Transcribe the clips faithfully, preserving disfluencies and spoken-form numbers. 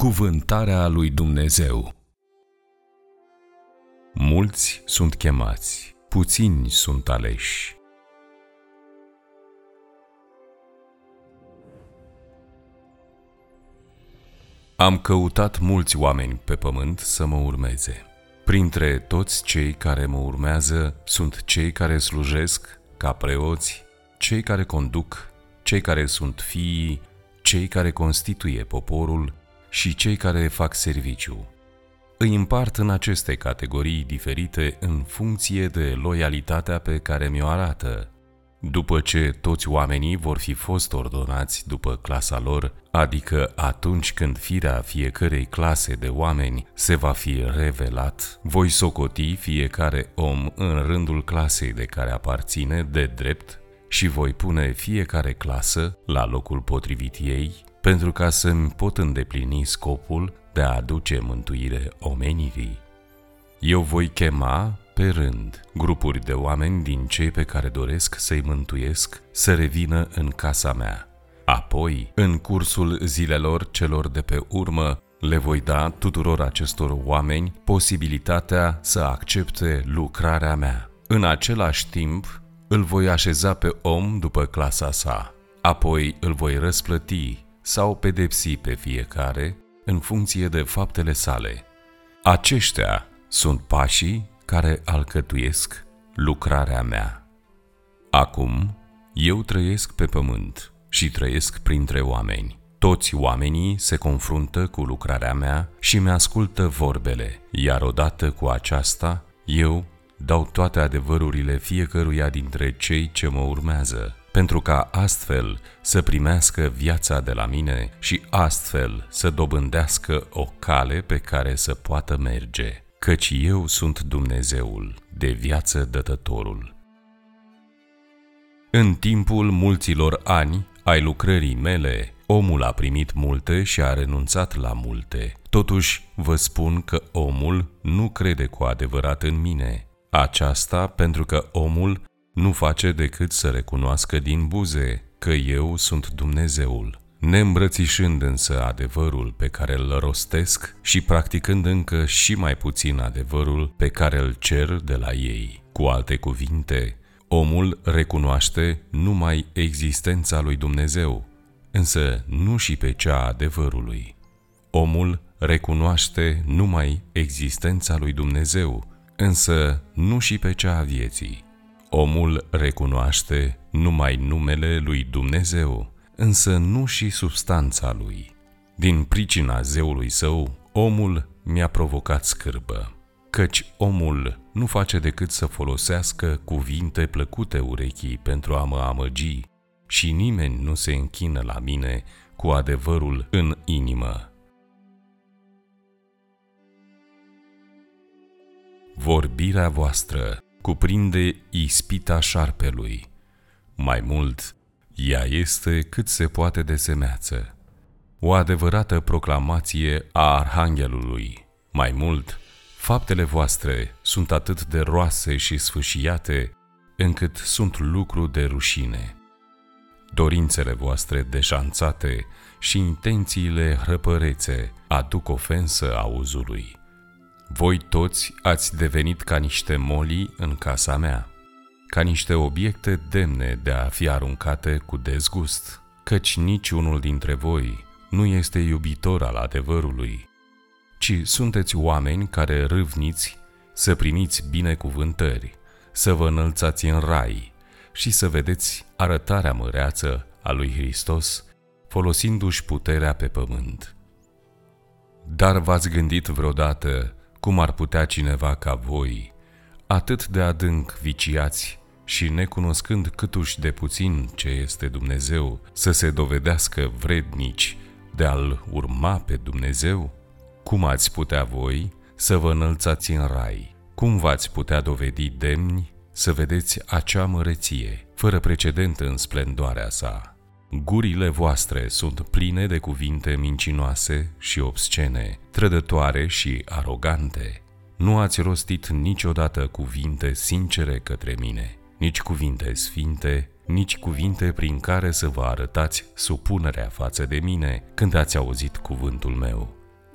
Cuvântarea lui Dumnezeu. Mulți sunt chemați, puțini sunt aleși. Am căutat mulți oameni pe pământ să mă urmeze. Printre toți cei care mă urmează sunt cei care slujesc ca preoți, cei care conduc, cei care sunt fiii, cei care constituie poporul și cei care fac serviciu. Îi împart în aceste categorii diferite în funcție de loialitatea pe care mi-o arată. După ce toți oamenii vor fi fost ordonați după clasa lor, adică atunci când firea fiecărei clase de oameni se va fi revelat, voi socoti fiecare om în rândul clasei de care aparține de drept și voi pune fiecare clasă la locul potrivit ei, pentru ca să-mi pot îndeplini scopul de a aduce mântuire omenirii. Eu voi chema pe rând grupuri de oameni din cei pe care doresc să-i mântuiesc să revină în casa mea. Apoi, în cursul zilelor celor de pe urmă, le voi da tuturor acestor oameni posibilitatea să accepte lucrarea mea. În același timp, îl voi așeza pe om după clasa sa. Apoi îl voi răsplăti sau pedepsi pe fiecare în funcție de faptele sale. Aceștia sunt pașii care alcătuiesc lucrarea mea. Acum, eu trăiesc pe pământ și trăiesc printre oameni. Toți oamenii se confruntă cu lucrarea mea și mi-ascultă vorbele, iar odată cu aceasta, eu dau toate adevărurile fiecăruia dintre cei ce mă urmează, pentru ca astfel să primească viața de la mine și astfel să dobândească o cale pe care să poată merge, căci eu sunt Dumnezeul, de viață dătătorul. În timpul mulților ani ai lucrării mele, omul a primit multe și a renunțat la multe. Totuși vă spun că omul nu crede cu adevărat în mine. Aceasta pentru că omul nu face decât să recunoască din buze că eu sunt Dumnezeul. Neîmbrățișând însă adevărul pe care îl rostesc și practicând încă și mai puțin adevărul pe care îl cer de la ei. Cu alte cuvinte, omul recunoaște numai existența lui Dumnezeu, însă nu și pe cea a adevărului. Omul recunoaște numai existența lui Dumnezeu, însă nu și pe cea a vieții. Omul recunoaște numai numele lui Dumnezeu, însă nu și substanța lui. Din pricina zeului său, omul mi-a provocat scârbă, căci omul nu face decât să folosească cuvinte plăcute urechii pentru a mă amăgi și nimeni nu se închină la mine cu adevărul în inimă. Vorbirea voastră cuprinde ispita șarpelui. Mai mult, ea este cât se poate de semeață, o adevărată proclamație a Arhanghelului. Mai mult, faptele voastre sunt atât de roase și sfâșiate, încât sunt lucru de rușine. Dorințele voastre deșanțate și intențiile hrăpărețe aduc ofensă auzului. Voi toți ați devenit ca niște molii în casa mea, ca niște obiecte demne de a fi aruncate cu dezgust, căci niciunul dintre voi nu este iubitor al adevărului, ci sunteți oameni care râvniți să primiți binecuvântări, să vă înălțați în rai și să vedeți arătarea măreață a lui Hristos folosindu-și puterea pe pământ. Dar v-ați gândit vreodată cum ar putea cineva ca voi, atât de adânc viciați și necunoscând câtuși de puțin ce este Dumnezeu, să se dovedească vrednici de a-L urma pe Dumnezeu? Cum ați putea voi să vă înălțați în rai? Cum v-ați putea dovedi demni să vedeți acea măreție, fără precedent în splendoarea sa? Gurile voastre sunt pline de cuvinte mincinoase și obscene, trădătoare și arogante. Nu ați rostit niciodată cuvinte sincere către mine, nici cuvinte sfinte, nici cuvinte prin care să vă arătați supunerea față de mine când ați auzit cuvântul meu.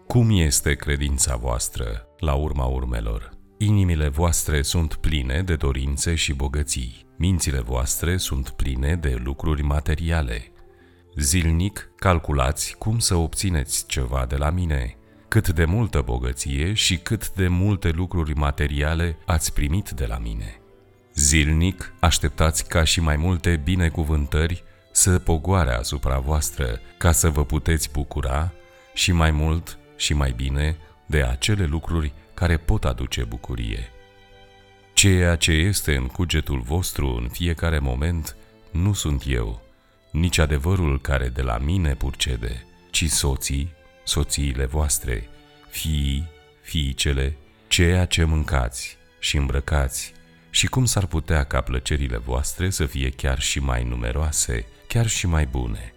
Cum este credința voastră, la urma urmelor? Inimile voastre sunt pline de dorințe și bogății. Mințile voastre sunt pline de lucruri materiale. Zilnic calculați cum să obțineți ceva de la mine, cât de multă bogăție și cât de multe lucruri materiale ați primit de la mine. Zilnic așteptați ca și mai multe binecuvântări să pogoare asupra voastră, ca să vă puteți bucura și mai mult și mai bine de acele lucruri care pot aduce bucurie. Ceea ce este în cugetul vostru în fiecare moment nu sunt eu, nici adevărul care de la mine purcede, ci soții, soțiile voastre, fiii, fiicele, ceea ce mâncați și îmbrăcați, și cum s-ar putea ca plăcerile voastre să fie chiar și mai numeroase, chiar și mai bune.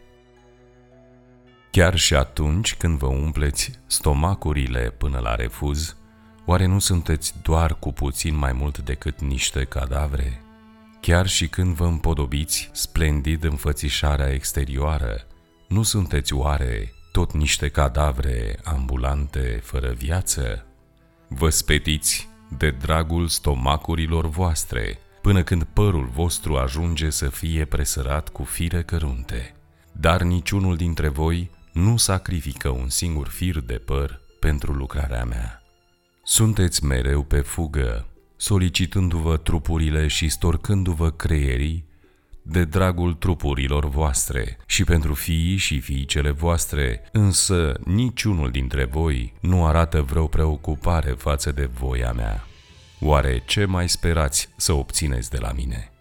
Chiar și atunci când vă umpleți stomacurile până la refuz, oare nu sunteți doar cu puțin mai mult decât niște cadavre? Chiar și când vă împodobiți splendid înfățișarea exterioară, nu sunteți oare tot niște cadavre ambulante fără viață? Vă spetiți de dragul stomacurilor voastre, până când părul vostru ajunge să fie presărat cu fire cărunte. Dar niciunul dintre voi nu sacrifică un singur fir de păr pentru lucrarea mea. Sunteți mereu pe fugă, solicitându-vă trupurile și storcându-vă creierii de dragul trupurilor voastre și pentru fiii și fiicele voastre, însă niciunul dintre voi nu arată vreo preocupare față de voia mea. Oare ce mai sperați să obțineți de la mine?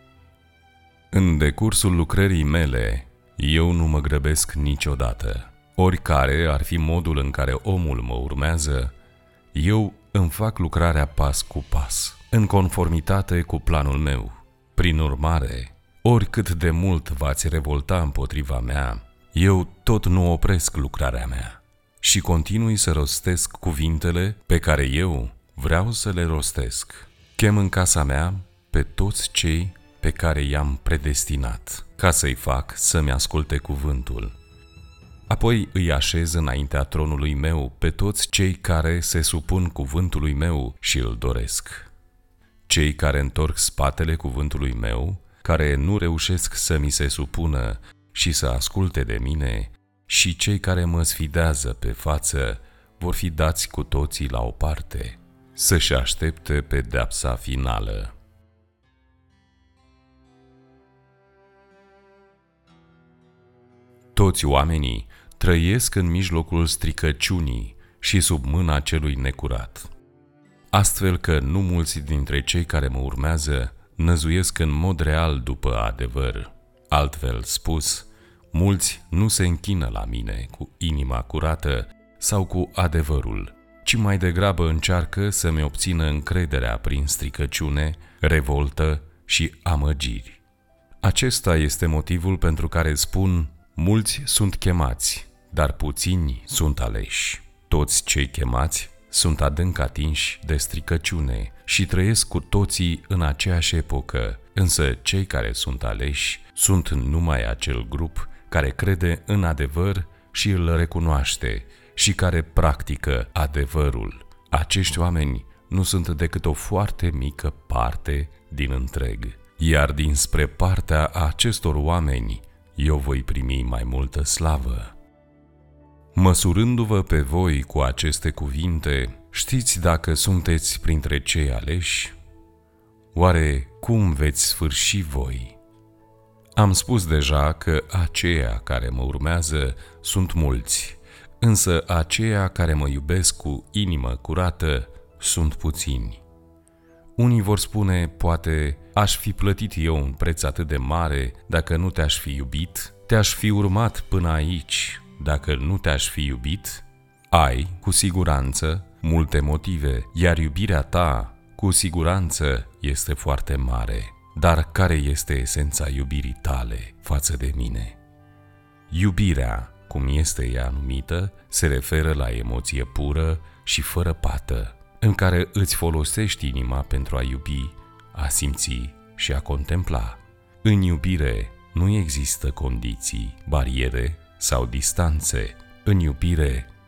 În decursul lucrării mele, eu nu mă grăbesc niciodată. Oricare ar fi modul în care omul mă urmează, eu îmi fac lucrarea pas cu pas, în conformitate cu planul meu. Prin urmare, oricât de mult v-ați revolta împotriva mea, eu tot nu opresc lucrarea mea și continui să rostesc cuvintele pe care eu vreau să le rostesc. Chem în casa mea pe toți cei pe care i-am predestinat, ca să-i fac să-mi asculte cuvântul. Apoi îi așez înaintea tronului meu pe toți cei care se supun cuvântului meu și îl doresc. Cei care întorc spatele cuvântului meu, care nu reușesc să mi se supună și să asculte de mine, și cei care mă sfidează pe față, vor fi dați cu toții la o parte, să-și aștepte pedeapsa finală. Toți oamenii trăiesc în mijlocul stricăciunii și sub mâna celui necurat. Astfel că nu mulți dintre cei care mă urmează năzuiesc în mod real după adevăr. Altfel spus, mulți nu se închină la mine cu inima curată sau cu adevărul, ci mai degrabă încearcă să-mi obțină încrederea prin stricăciune, revoltă și amăgiri. Acesta este motivul pentru care spun: mulți sunt chemați, dar puțini sunt aleși. Toți cei chemați sunt adânc atinși de stricăciune și trăiesc cu toții în aceeași epocă, însă cei care sunt aleși sunt numai acel grup care crede în adevăr și îl recunoaște și care practică adevărul. Acești oameni nu sunt decât o foarte mică parte din întreg, iar dinspre partea acestor oameni eu voi primi mai multă slavă. Măsurându-vă pe voi cu aceste cuvinte, știți dacă sunteți printre cei aleși? Oare cum veți sfârși voi? Am spus deja că aceia care mă urmează sunt mulți, însă aceia care mă iubesc cu inimă curată sunt puțini. Unii vor spune, poate, aș fi plătit eu un preț atât de mare dacă nu te-aș fi iubit, te-aș fi urmat până aici dacă nu te-aș fi iubit. Ai, cu siguranță, multe motive, iar iubirea ta, cu siguranță, este foarte mare. Dar care este esența iubirii tale față de mine? Iubirea, cum este ea numită, se referă la emoție pură și fără pată, în care îți folosești inima pentru a iubi, a simți și a contempla. În iubire nu există condiții, bariere sau distanțe. În iubire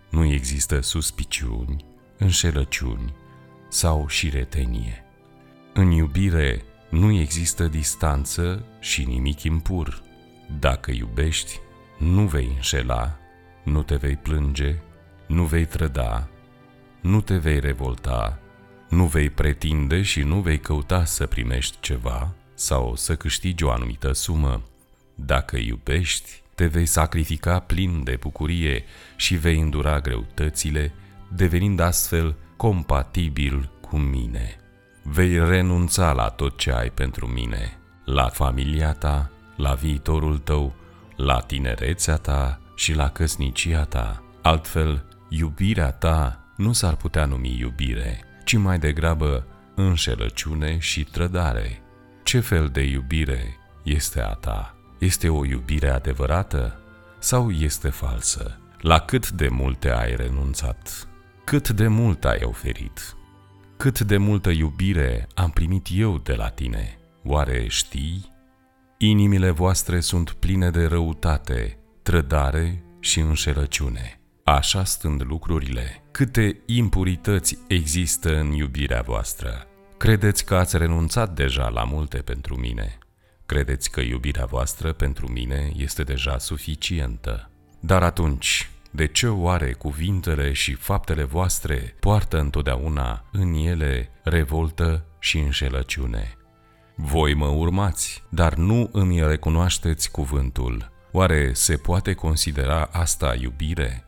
nu există suspiciuni, înșelăciuni sau șiretenie. În iubire nu există distanță și nimic impur. Dacă iubești, nu vei înșela, nu te vei plânge, nu vei trăda, nu te vei revolta, nu vei pretinde și nu vei căuta să primești ceva sau să câștigi o anumită sumă. Dacă iubești, te vei sacrifica plin de bucurie și vei îndura greutățile, devenind astfel compatibil cu mine. Vei renunța la tot ce ai pentru mine, la familia ta, la viitorul tău, la tinerețea ta și la căsnicia ta. Altfel, iubirea ta nu s-ar putea numi iubire, ci mai degrabă înșelăciune și trădare. Ce fel de iubire este a ta? Este o iubire adevărată sau este falsă? La cât de multe ai renunțat? Cât de mult ai oferit? Cât de multă iubire am primit eu de la tine? Oare știi? Inimile voastre sunt pline de răutate, trădare și înșelăciune. Așa stând lucrurile, câte impurități există în iubirea voastră. Credeți că ați renunțat deja la multe pentru mine. Credeți că iubirea voastră pentru mine este deja suficientă. Dar atunci, de ce oare cuvintele și faptele voastre poartă întotdeauna în ele revoltă și înșelăciune? Voi mă urmați, dar nu îmi recunoașteți cuvântul. Oare se poate considera asta iubire?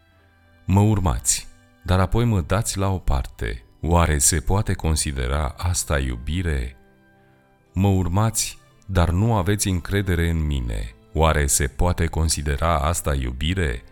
Mă urmați, dar apoi mă dați la o parte. Oare se poate considera asta iubire? Mă urmați, dar nu aveți încredere în mine. Oare se poate considera asta iubire?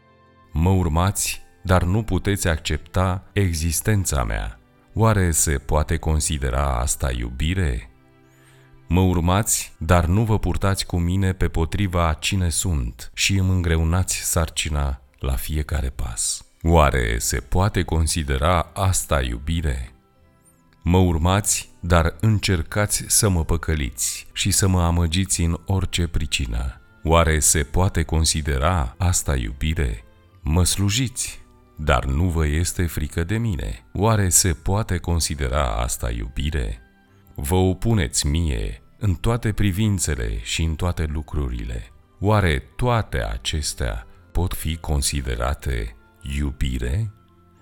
Mă urmați, dar nu puteți accepta existența mea. Oare se poate considera asta iubire? Mă urmați, dar nu vă purtați cu mine pe potriva a cine sunt și îmi îngreunați sarcina la fiecare pas. Oare se poate considera asta iubire? Mă urmați, dar încercați să mă păcăliți și să mă amăgiți în orice pricină. Oare se poate considera asta iubire? Mă slujiți, dar nu vă este frică de mine. Oare se poate considera asta iubire? Vă opuneți mie în toate privințele și în toate lucrurile. Oare toate acestea pot fi considerate iubire?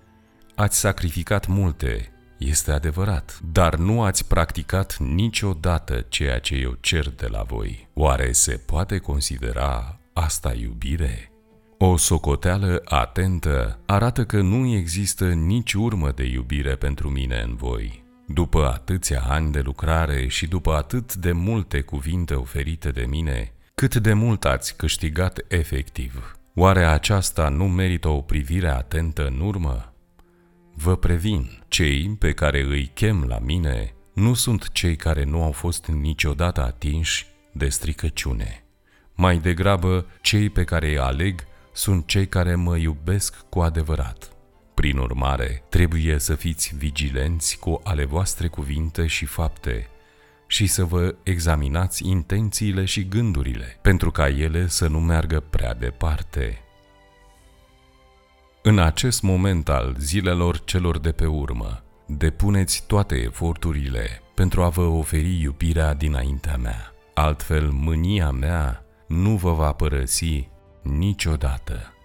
Ați sacrificat multe, este adevărat, dar nu ați practicat niciodată ceea ce eu cer de la voi. Oare se poate considera asta iubire? O socoteală atentă arată că nu există nici urmă de iubire pentru mine în voi. După atâția ani de lucrare și după atât de multe cuvinte oferite de mine, cât de mult ați câștigat efectiv? Oare aceasta nu merită o privire atentă în urmă? Vă previn, cei pe care îi chem la mine nu sunt cei care nu au fost niciodată atinși de stricăciune. Mai degrabă, cei pe care îi aleg sunt cei care mă iubesc cu adevărat. Prin urmare, trebuie să fiți vigilenți cu ale voastre cuvinte și fapte și să vă examinați intențiile și gândurile, pentru ca ele să nu meargă prea departe. În acest moment al zilelor celor de pe urmă, depuneți toate eforturile pentru a vă oferi iubirea dinaintea mea. Altfel, mânia mea nu vă va părăsi niciodată.